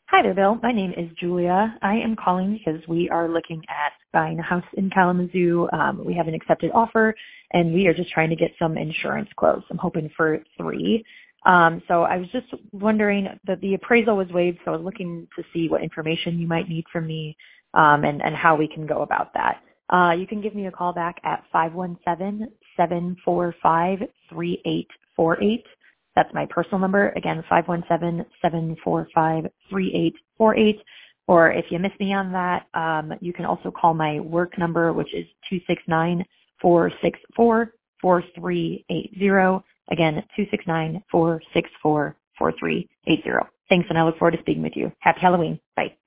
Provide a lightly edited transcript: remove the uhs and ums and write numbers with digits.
Hi there, Bill. My name is Julia. I am calling because we are looking at buying a house in Kalamazoo. We have an accepted offer, and we are just trying to get some insurance quotes. I'm hoping for 3. So I was just wondering that the appraisal was waived, so I was looking to see what information you might need from me and how we can go about that. You can give me a call back at 517-745-3848. That's my personal number. Again, 517-745-3848. Or if you miss me on that, you can also call my work number, which is 269-464-4380. Again, 269-464-4380. Thanks, and I look forward to speaking with you. Happy Halloween. Bye.